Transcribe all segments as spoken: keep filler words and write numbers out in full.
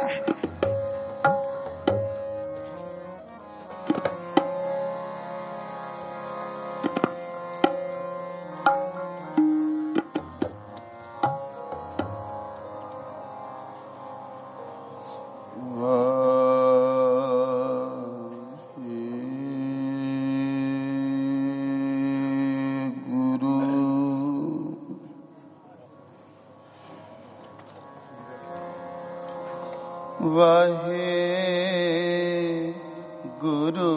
ਵਾਹਿਗੁਰੂ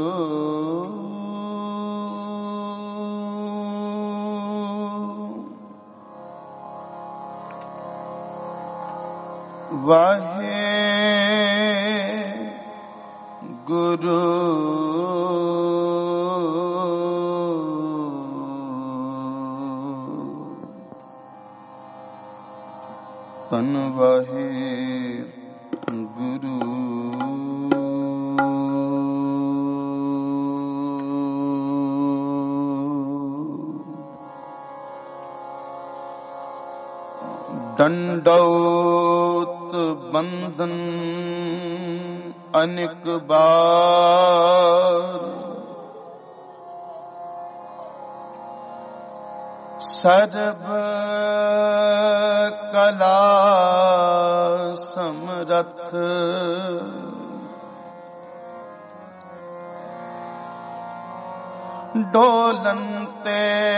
ਵਾਹਿਗੁਰੂ ਤਨ ਵਾਹਿਗੁਰੂ दंडौत बंधन अनेक बार सर्व कला समरथ डोलनते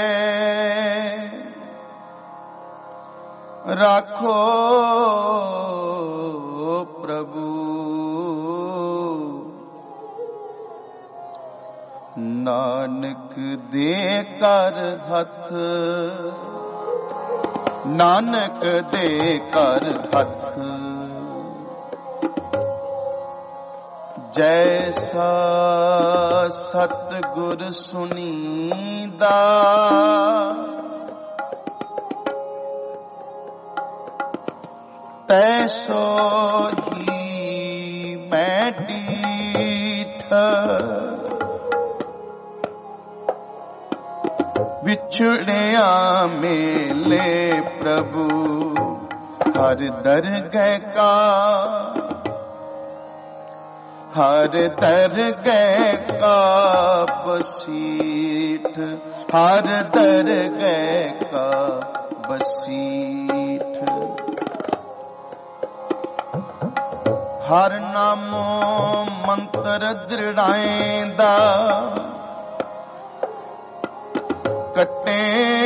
राखो प्रभु नानक दे कर हथ नानक दे कर हथ जैसा सतगुर सुनीदा तैसो ही मैं डीठ विछड़िया मेले प्रभु हर दरगह का हर दरगह का बसीठ हर दरगह का बसीठ हर नामो मंत्र दृढ़ाएंदा कटे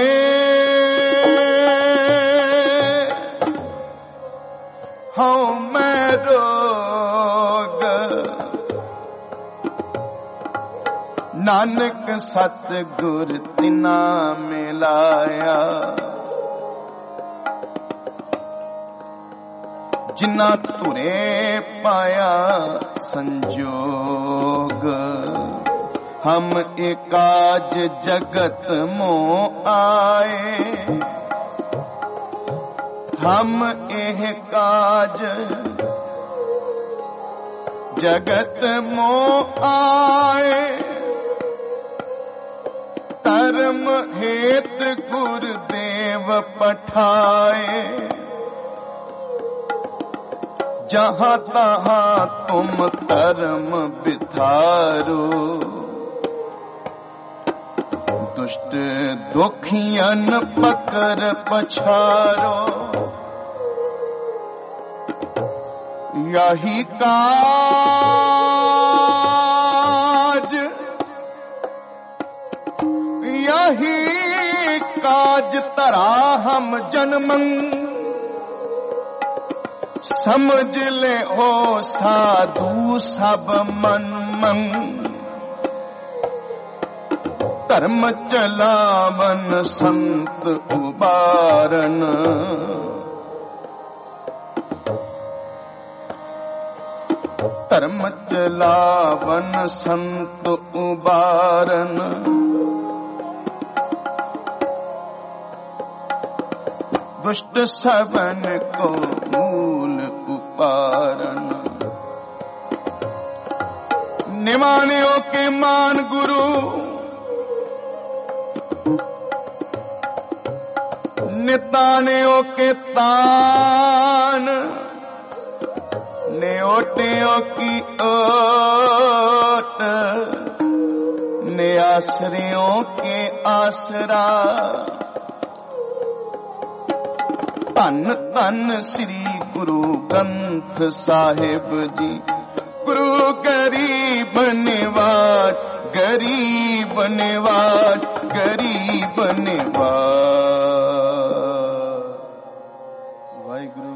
हूँ मैं रोग नानक सतगुर तिना मिलाया जिन्ना तुरे पाया संजोग हम एकाज जगत मोह आए हम एह काज जगत मोह आए धर्म हेत गुरुदेव पठाए जहाँ तहाँ तुम धर्म बिधारो दुष्ट दुखियन पकर पछारो यही काज यही काज तरा हम जन्मं समझ ले हो साधु सब मन मन धर्म चलावन संत उबारन धर्म चलावन संत उबारन दुष्ट सवन को मूल उपारन निमानियों के मान गुरु नितानियों के तान न्योटियों की ओट, नियासरियों के आसरा। धन धन श्री गुरु ग्रंथ साहिब जी, गुरु गरीब निवाज, गरीब निवाज, गरीब निवाज। वाहिगुरु।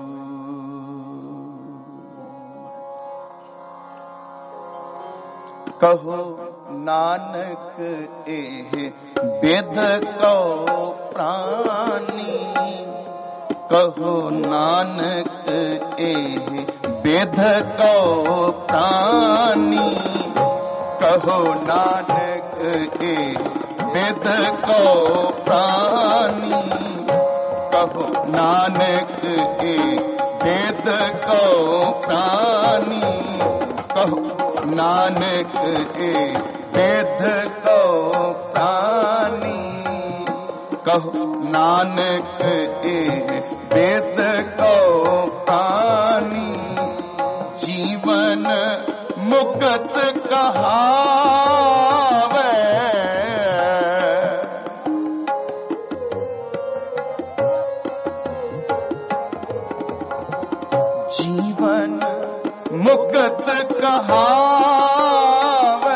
कहो नानक एह बेद को प्राणी, कहो नानक एह बेद को प्राणी, कहो नानक एह बेद को प्राणी, कहो नानक एह बेद को प्राणी, कहो नानक एह बेद को प्राणी, कहो नानक एह बेद को प्राणी। जीवन मुक्त कहावे, जीवन मुक्त कहावे,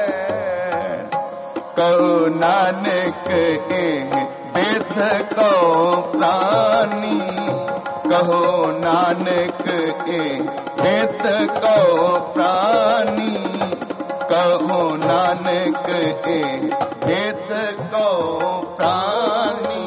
कहो नानक एह बेद को प्राणी, कहो नानक एह बेद को प्राणी, कहो नानक एह बेद को प्राणी।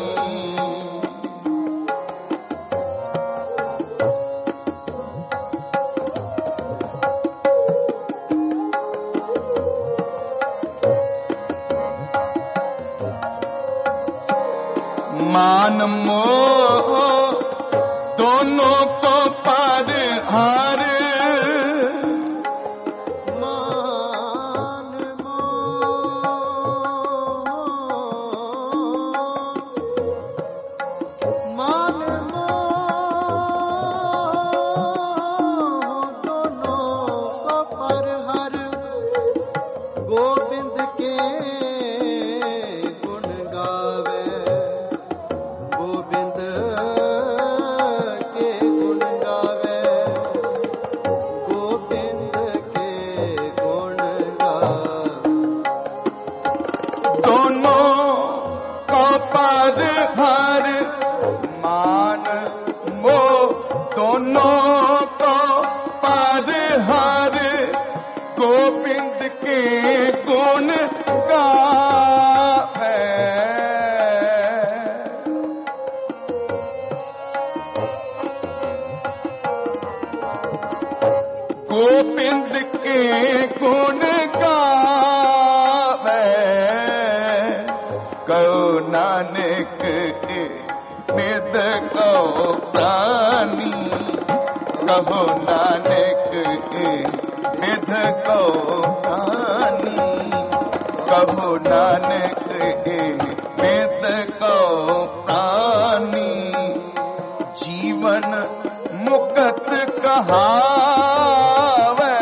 मान मोह दोनों को पार हार, मान मोह, मान मोह दोनों को पार हार। गोविंद के गुण गावे, गोविंद के गुण गावे, गोविंद के गुण गावे। दोनों को पार हार, मान मोह दोनों को पार हार। गोविंद के गुण गावे, गोविंद के गुण गावे, कहो नानक बेद को प्राणी, कहो नानक बेद को प्राणी, कहो नानक बेद को प्राणी। जीवन मुक्त कहावे,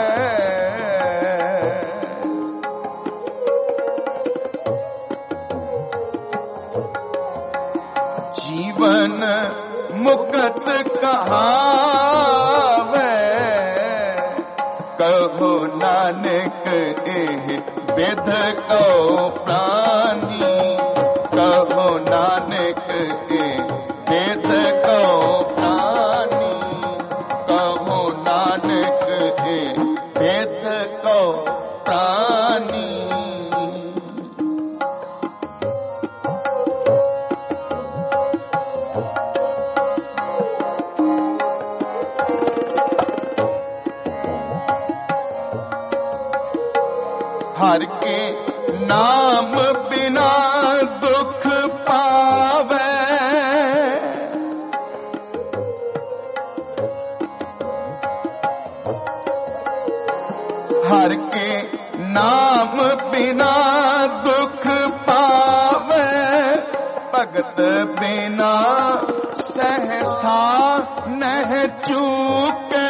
जीवन मुक्त कहावे, कहो नानक एह बेद को प्राणी, कहो नानक एह बेद को प्राणी, कहो नानक एह बेद को प्राणी। हर के नाम बिना दुख पावे, हर के नाम बिना दुख पावे। भगत बिना सहसा नह चूके,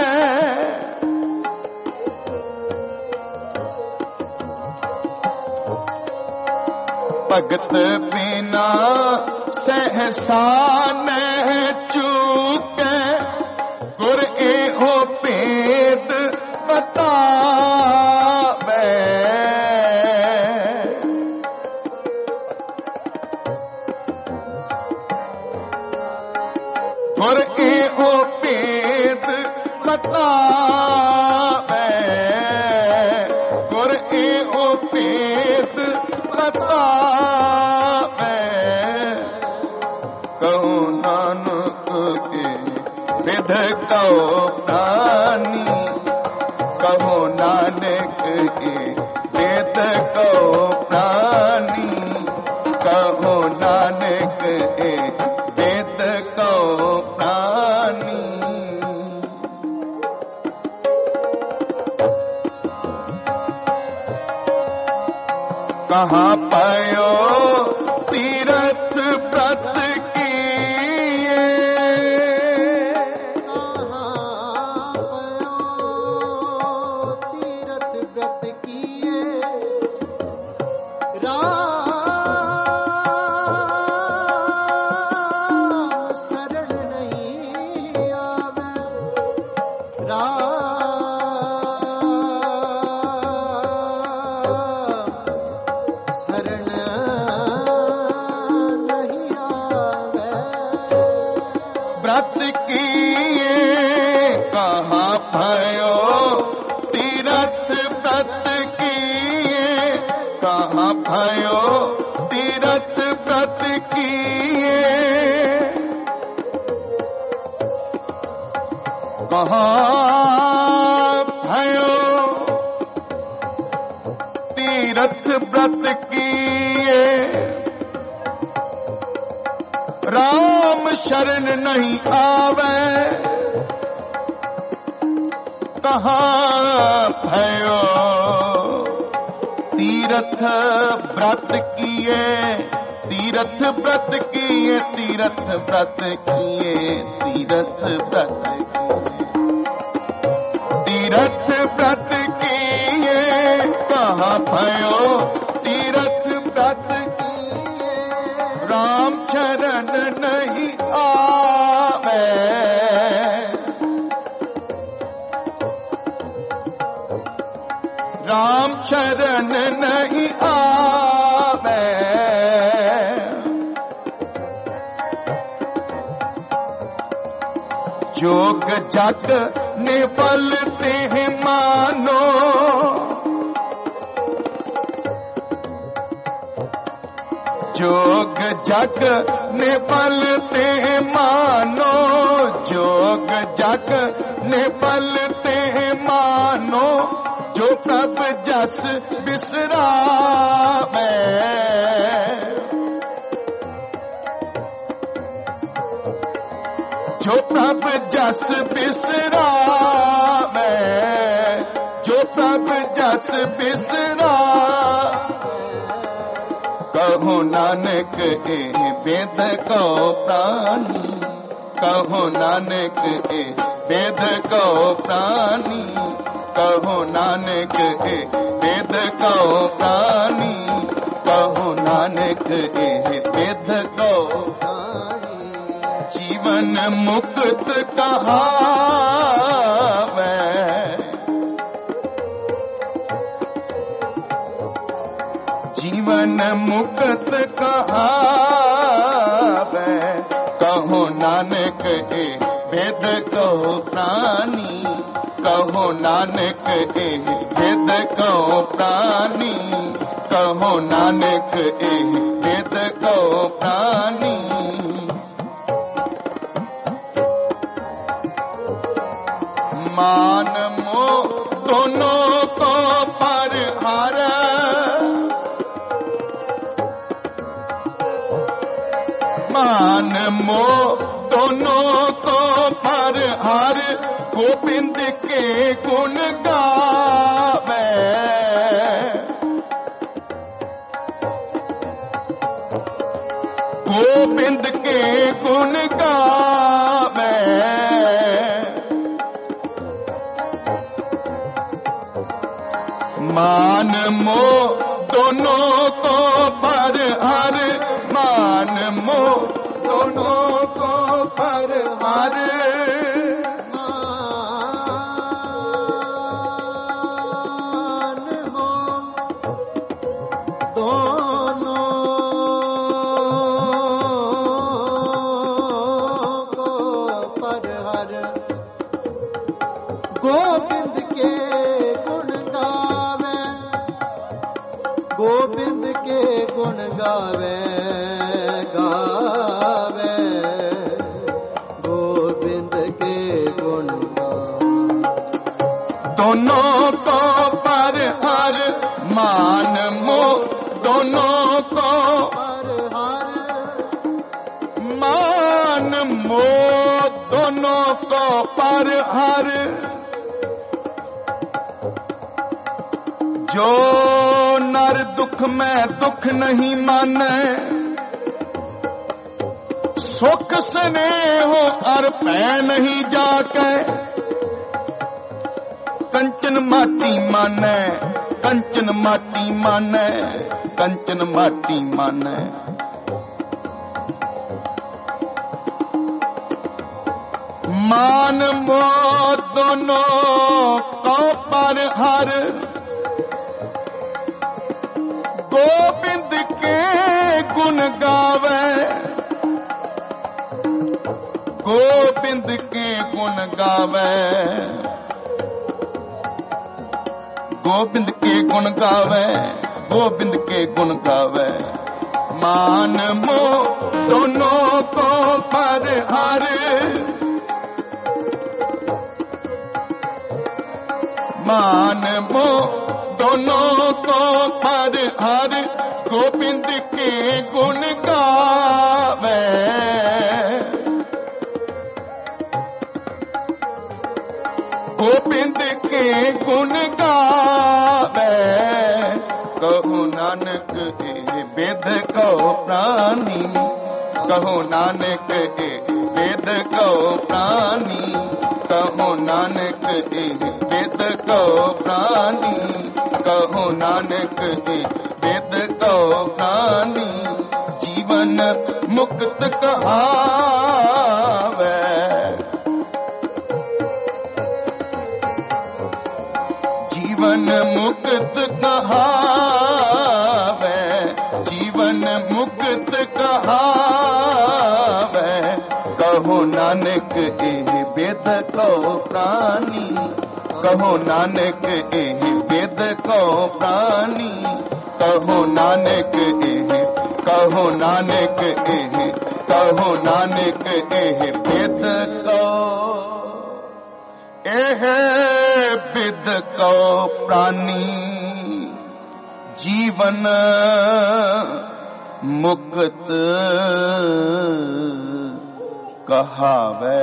भगत बिना सहसा नह चूके, गुर एहो भेद बतावे। गुर एहो भेद बतावे, गुर एहो भेद बतावे। कहूँ नानक के विध कहो प्राणी, कहो नानक के वेद कहो प्राणी, कहो नानक के वेद कहो प्राणी। कहाँ पायो तीरथ व्रत किए, कहाँ पायो तीरथ व्रत किए, राम शरण नहीं आवे, राम व्रत किए। कहाँ भयो तीरथ व्रत किए, कहाँ भयो तीरथ व्रत किए, कहाँ भयो तीरथ व्रत किए, राम शरण नहीं आवे। कहाँ भयो तीरथ व्रत किए, तीरथ व्रत किए, तीरथ व्रत किए, तीरथ व्रत किए, तीरथ व्रत किए। कहाँ भयो तीरथ व्रत किए, राम शरण नहीं आवे। राम शरण नहीं आवे। जोग जग ने बलते हैं मानो, जोग जग ने बलते हैं मानो, जोग जग ने बलते हैं मानो, जो प्रभ जस बिसरावे। जो प्रभ जस बिसरावे, जो प्रभ जस बिसरावे। कहो नानक ए वेद कहो प्राणी, कहो नानक ए वेद कहो प्राणी, कहो नानक ए वेद कहो प्राणी, कहो नानक ए वेद कहो प्राणी। जीवन मुक्त कहावे, जीवन मुक्त कहावे। कहो नानक ए वेद कहो प्राणी, कहो नानक ए वेद कहो प्राणी, कहो नानक ए वेद कहो प्राणी। मान मोह दोनों को परहारा, मान मोह दोनों को परहार, गोविंद के गुण गावे। गोबिंद के गुण गावे मान मोह दोनों को पर हर मान मोह दोनों को पर हर मान मोह दोनों को पर हर गोविंद के गुण गावे गोविंद के गुण गावे गावे गोविंद के गुण गावे दोनों को पर हर मान मोह दोनों को पर हर मान मोह दोनों को पर हर जो नर दुख में दुख नहीं माने सुख स्नेह अर पै नहीं जाके कंचन माटी माने कंचन माटी माने कंचन माटी माने मान मोह दोनों को पर हर गोविंद के गुण गावे गोविंद के गुण गावे गोविंद के गुण गावे गोविंद के गुण गावे मान मोह दोनों को पर हर मान मोह दोनों को पर हर गोविंद के गुण गावे गोविंद के गुण गावे कहु नानक ए वेद को प्राणी कहु नानक ए वेद को प्राणी कहु नानक ए वेद को प्राणी कहु नानक ए वेद को प्राणी जीवन मुक्त कहावे जीवन मुक्त कहावे जीवन मुक्त कहावे कहो नानक ए वेद को प्राणी कहो नानक ए वेद को प्राणी कहो नानक ए कहो नानक ए कहो नानक ए वेद को एह विद को प्राणी जीवन मुक्त कहावे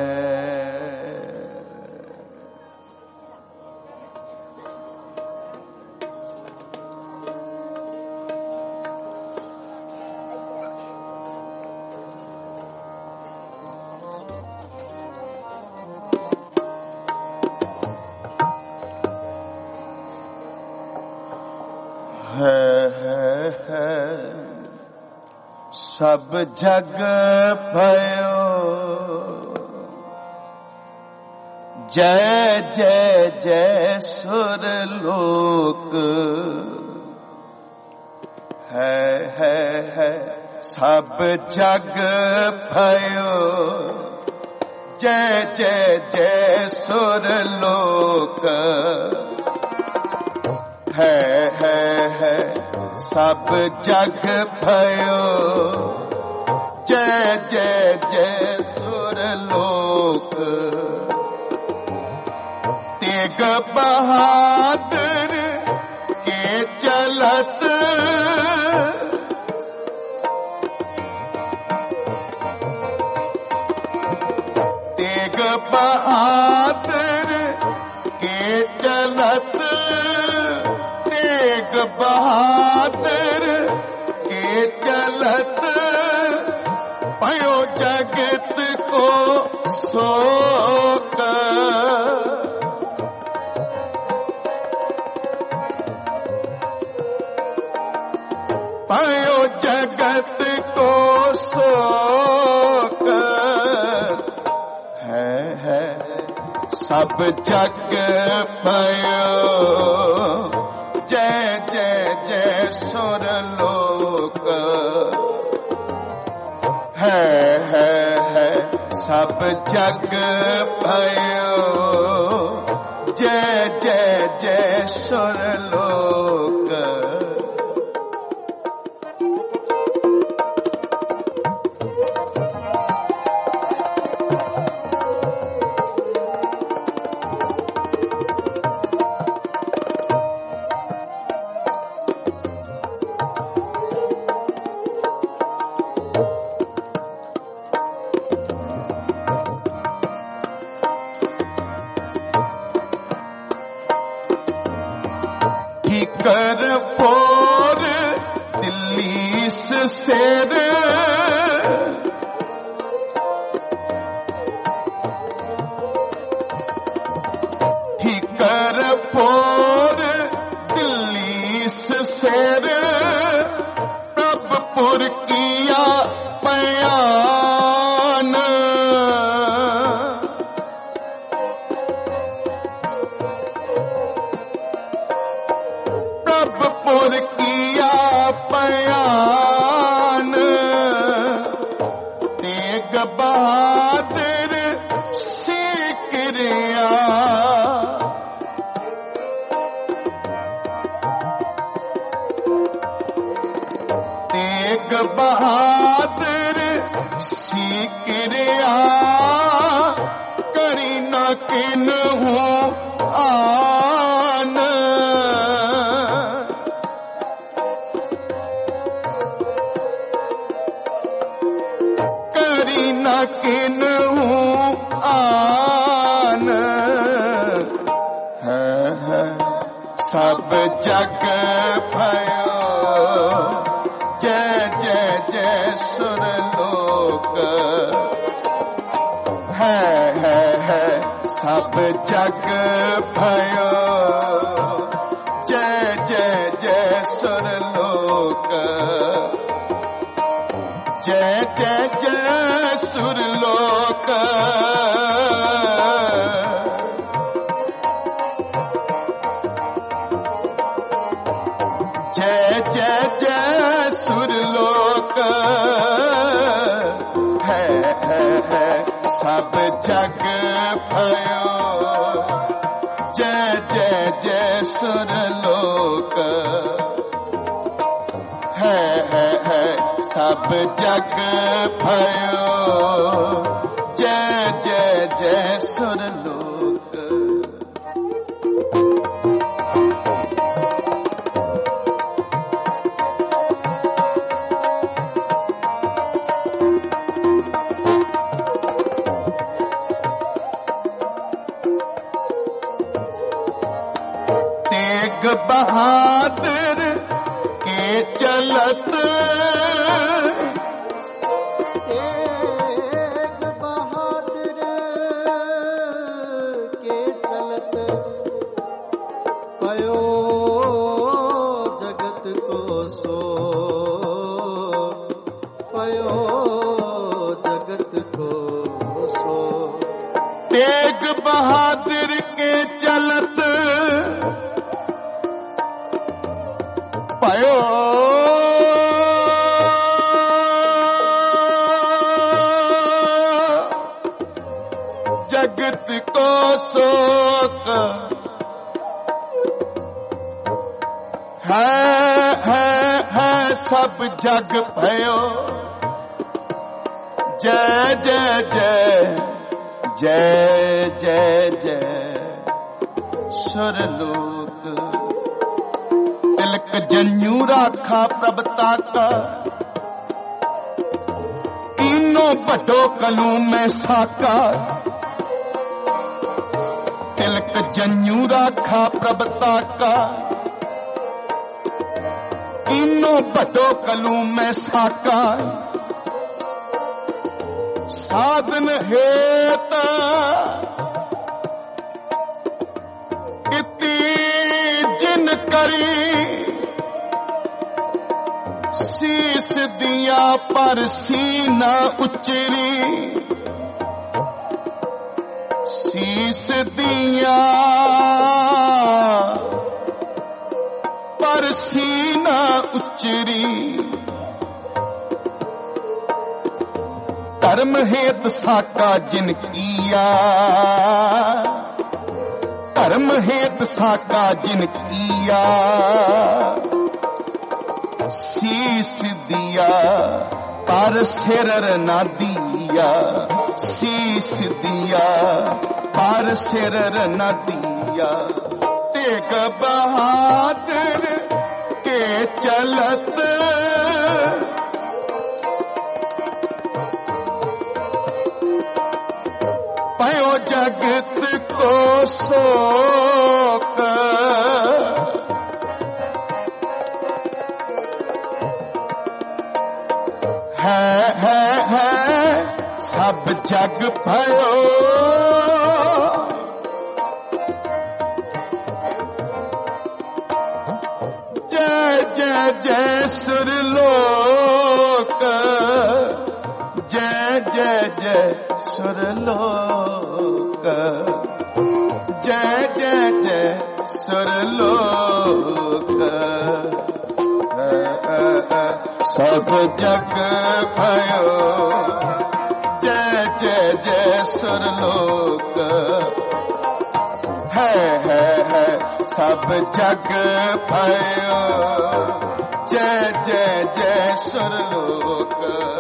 है, है, है सब जग भयो जय जय जय सुर लोक है है है सब जग भयो जय जय जय सुर लोक है है है सब जग भयो जय जय जय सुर लोक तेग बहादुर के चलत तेग बहादुर के चलत तेग बहादुर के चलत को शोक, भयो जगत को शोक। है है सब जग भयो, जय जय जय सुरलोक। है है है सब जग भयो, जय जय जय सुरलोक। कर पोर दिल्ली से शेर, कर पोर दिल्ली से शेर, प्रभुपुर किया बयान। प्रभुपुर किया बयान, तेग बहादुर सीकरिया। तेग बहादुर सीकरिया, करी न किन्हू आन। करी न किन्हू आन। है है सब जग भयो, जय जय जय सुरलोक। है है है सब जग भयो, जय जय जय सुरलोक। जय जय जय सुरलोक। जय जय जय सुरलोक। है है है सब जग भयो, जय जय जय सुरलोक। है है है सब जग भयो, जय जय जय सुरलोक। तेग बहादुर के चलत, तेग बहादुर के चलत, भयो जगत को सो, भयो जगत को सो। तेग बहादुर के चलत, भयो जगत को शोक। है है है सब जग भयो, जय जय जय जय जय जय सुरलोक। तिलक जन्यू राखा प्रभता का, तीनों बटो कलू में साकार। तिलक जन्यू राखा प्रभता का, तीनों बटो कलू में साकार। साधन हेत इति जिन करी शीस दिया पर सीना उचरी शीस दिया पर सीना उचरी धर्म हेत साका जिन किया धर्म हेत साका जिन किया शीस दिया पर सिर न दिया शीस दिया पर सिर न दिया तेग बहादुर के चलत पयो जगत को शोक है है है सब जग भयो जय जय जय सुरलोक जय जय जय सुरलोक जय जय जय सुरलोक सब जग भयो जय जय जय सुरलोक है है है सब जग भयो जय जय जय सुरलोक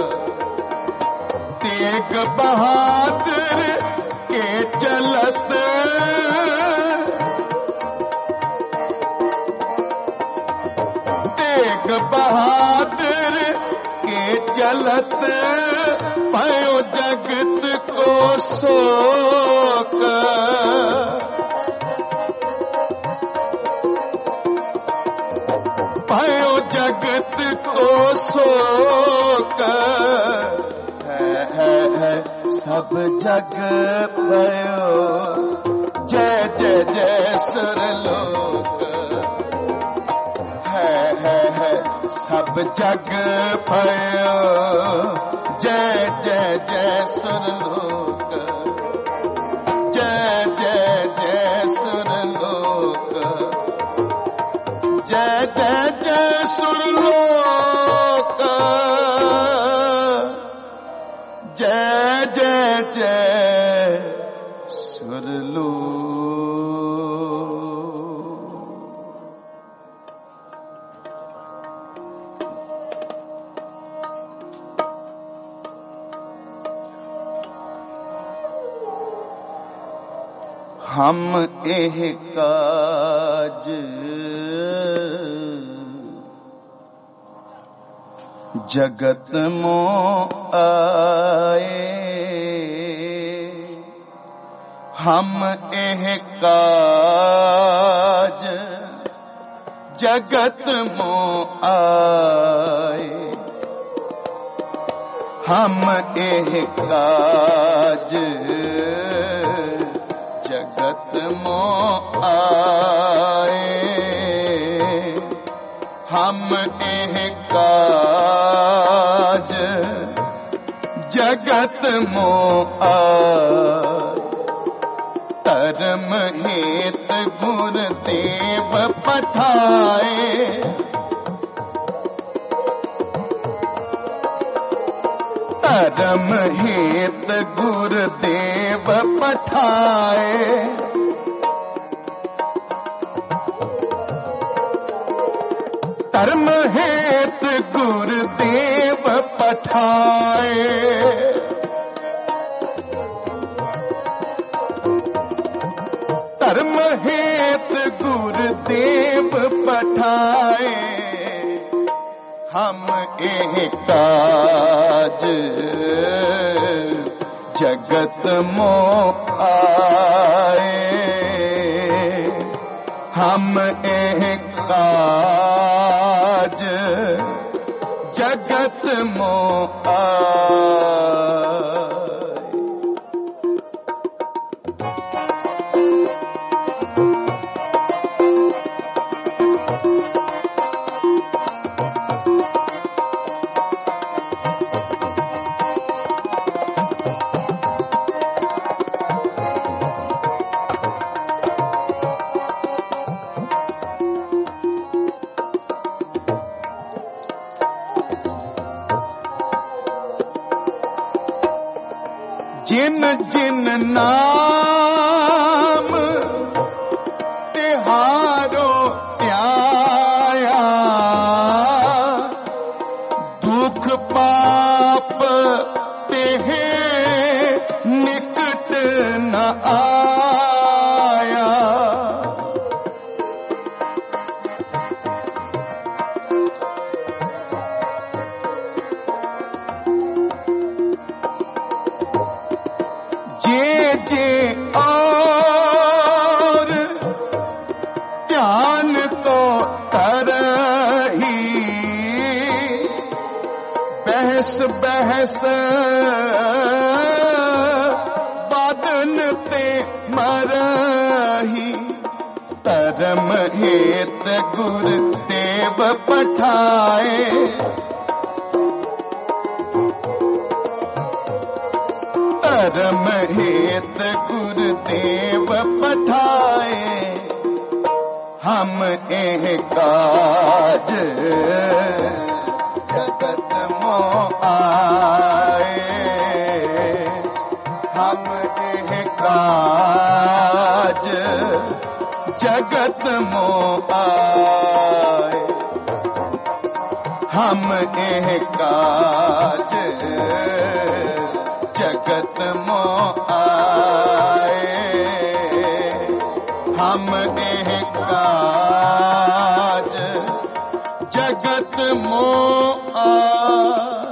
तेग बहादुर के चलत तेग बहादुर के चलत भयो जगत को शोक भयो जगत को शोक है है है सब जग भयो जय जय जय सुरलोक है है है सब जग भयो जय जय जय सुरलोक जय जय जय सुरलोक जय जय जय सुरलोक जय जय जय सुरलोक हम एह काज जगत मो आए हम एह काज जगत मो आए हम एह काज जगत मो आए हम एह काज जगत मो आए धर्म हेत गुरुदेव पठाए धर्म हेत गुरुदेव पठाए धर्म हेत गुरुदेव पठाए धर्म हेत गुरुदेव पठाए हम एह काज जगत मो आए हम एह काज जगत मो आए नाम तिहारो त्याया, दुख पाप तेहे निकट न आया। जे जे और ध्यान तो करही, बहस बहस बादन ते मरही। धर्म हेत गुर देव पठाए, धर्म हेत गुर देव पठाए। हम एह काज जगत मोह आए, हम एह काज जगत मोह आए। हम एह काज जगत मोह आए, हम एह काज जगत मोह आए।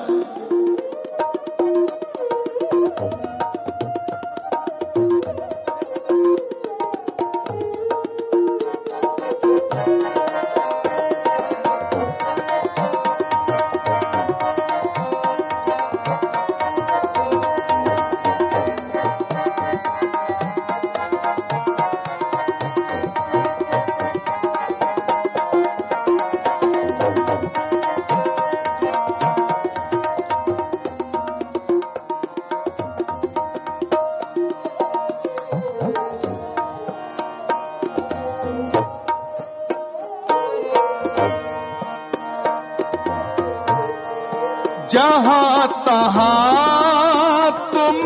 जहाँ तहाँ तुम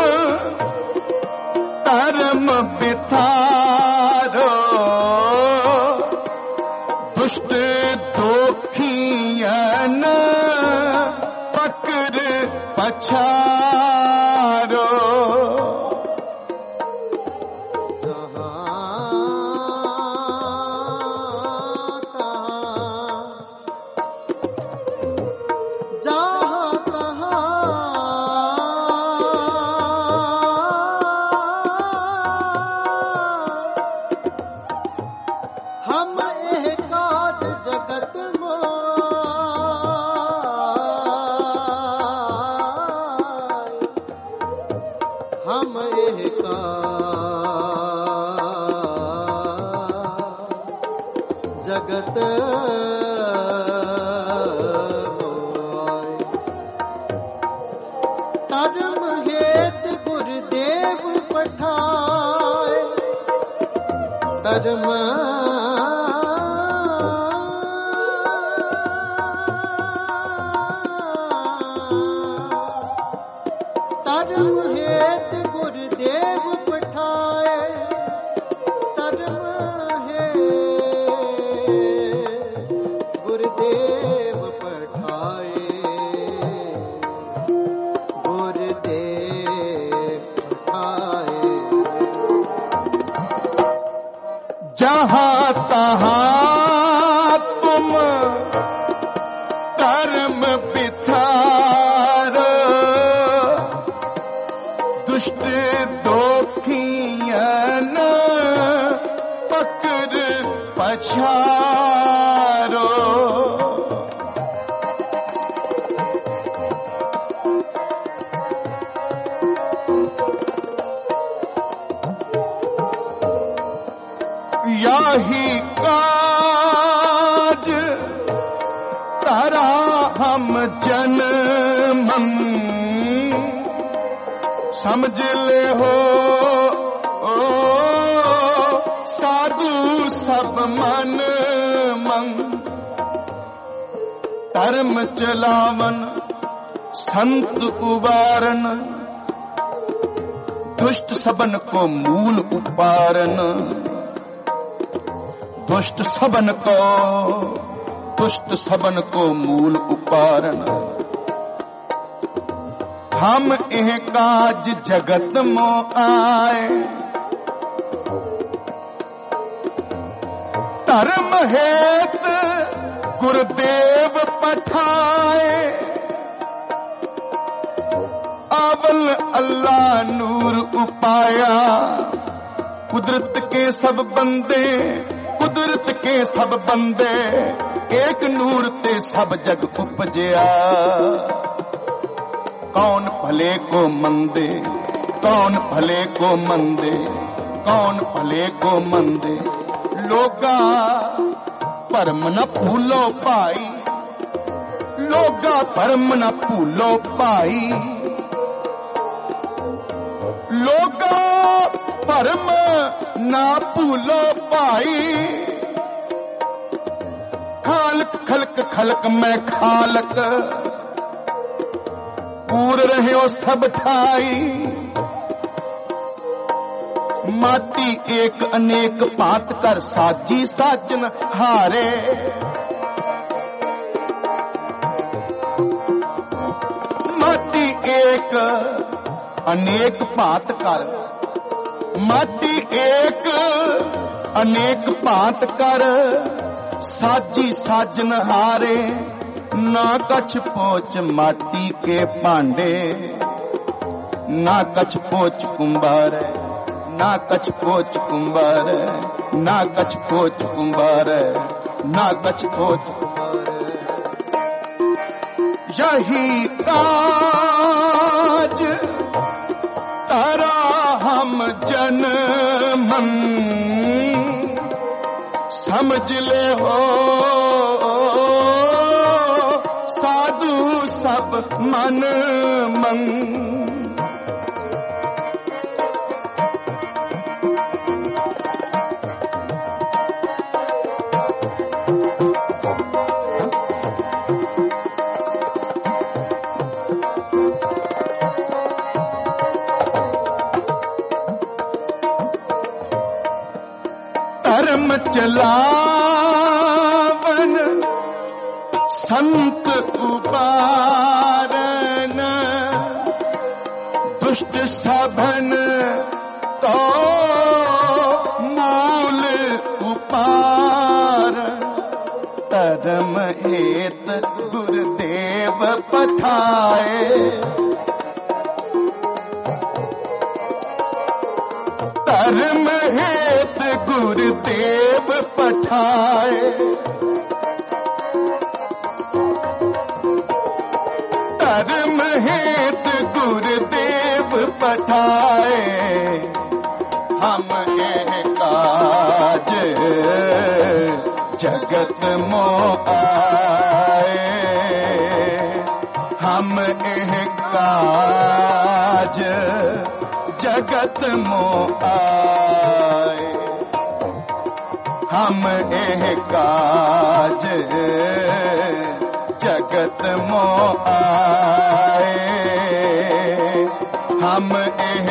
धर्म बिथारो, दुष्ट दोखियन पकड़ पछारो। हम एह काज जगत मोआए। धर्म हेत गुरुदेव पठाए, धर्म धर्म हेत गुरुदेव पठाए, धर्म हेत गुरुदेव पठाए, गुरुदेव पठाए। जहाँ तहाँ तुम धर्म बिथारो, दुष्ट दोखियन पकड़ पछारो। यही काज तारा हम जन्मन, समझ ले हो ओ साधु सब मन मन। धर्म चलावन संत उबारन, दुष्ट सबन को मूल उपारन, दुष्ट सबन को दुष्ट सबन को मूल उपारन। हम एह काज जगत मो आए, धर्म हेत गुरुदेव पठाए। अवल अल्लाह नूर उपाया, कुदरत के सब बंदे कुदरत के सब बंदे, एक नूर ते सब जग उपजया। कौन भले को मंदे, कौन भले को मंदे, कौन भले को मंदे। लोगा परम न भूलो पाई, लोगा परम न भूलो पाई। लोगा परम ना भूलो पाई। खालक खलक खलक मैं खालक, पूर रहे हो सब ठाई। माटी एक अनेक पात कर साजी साजन हारे। माटी एक अनेक पात कर, माटी एक अनेक पात कर साजी साजन हारे। ना कछ पोच माटी के पांडे, ना कछ पोच कुंभार, ना कछ पोच कुंभार, ना कछ पोच कुंभार, ना कछ पोच कुंभार। यही काज तारा हम जन मन, समझ ले हो साधु सब मन मन। धर्म चलावन संत उबारन, दुष्ट सबन तो मूल उपार। धर्म हेत गुरुदेव पठाए, धर्म हेत गुरुदेव पठाए। धर्म हेत गुरुदेव पठाए। हम एह काज जगत मो आए, हम एह काज जगत मो आए। हम एह काज जगत मो आए। हम एह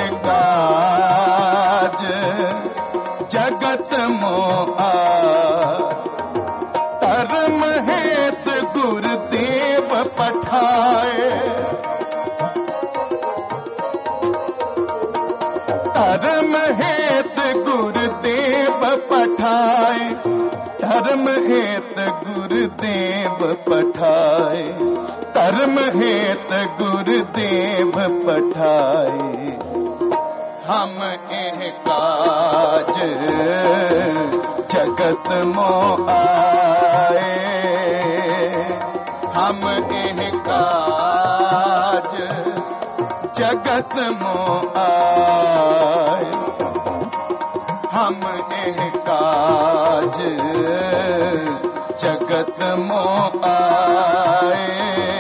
काज जगत मो आए। धर्म हेत गुरुदेव पठाए, धर्म हेत गुरुदेव पठाए। धर्म हेत गुरुदेव पठाए, धर्म हेत गुरुदेव पठाए। हम एह काज जगत मो आए। हम एह काज जगत मो आए। हम एह काज जगत मो आए।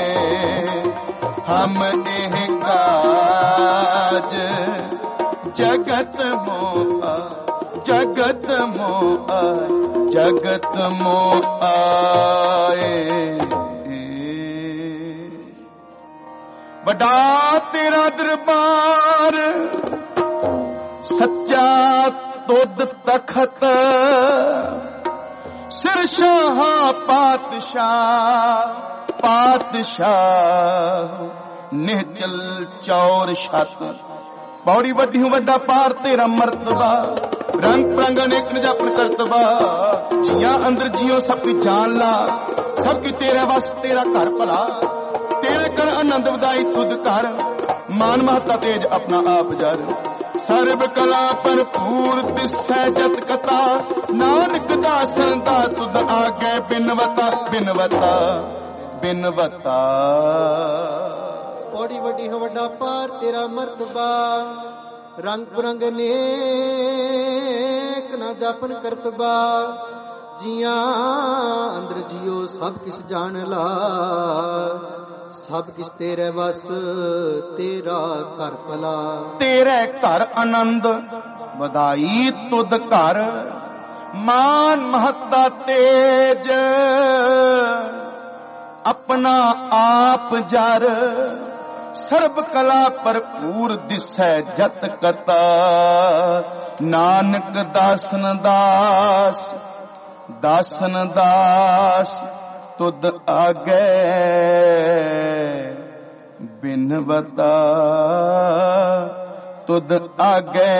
हम एह काज जगत मो आए। जगत मो आए, जगत मो आए। बड़ा तेरा दरबार सच्चा तुद तखत सिर शाह पातशाह पातशाह निहचल चौर छत पौड़ी वड्डी वड्डा पार तेरा मर्तबा रंग परंग अनेक निजापन करतबा जिया अंदर जियो सब की जान ला सब की तेरा बस तेरा घर भला तेरे कर आनंद वदाई तुद कर मान महता तेज अपना आप जर सर्व कला भरपूर दिसै जत कथा नानक दासन दा तुद आगे बिनवता बिनवता बिनवता पौड़ी वड्डी वड्डा पार तेरा मर्तबा रंग पुरंग नेक ना जापन करतबा जिया अंदर जियो सब किस जान ला सब किस तेरे बस तेरा घर भला तेरे घर आनंद वधाई तुद घर मान महत्ता तेज अपना आप जर सर्व कला भरपूर दिसै जत कता नानक दासन दास दासन दास तुद आगे बिनवता तुद आगे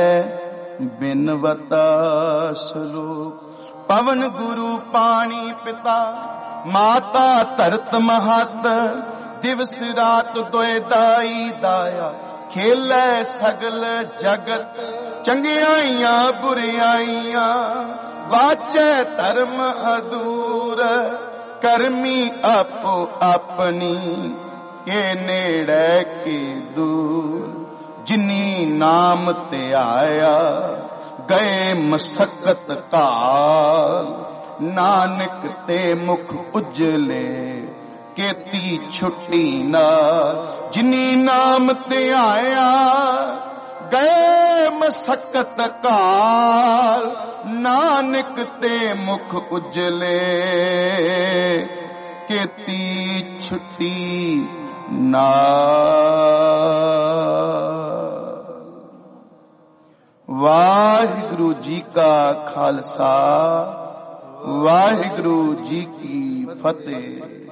बिनवता सलोक पवन गुरु पानी पिता माता धरत महत दिवस रात दोए दाई दाया खेलै सगल जगत चंगियाइयां बुरियाइयां वाचै धर्म अधूर करमी आपो अपनी के नेड़े के दूर जिनी नाम ते आया गए मसकत काल नानक ते मुख उजले केती छुट्टी ना जिनी नाम ते आया गए मसकत काल नानक ते मुख उजले केती छुट्टी ना। वाहिगुरु जी का खालसा वाहिगुरु जी की फतेह।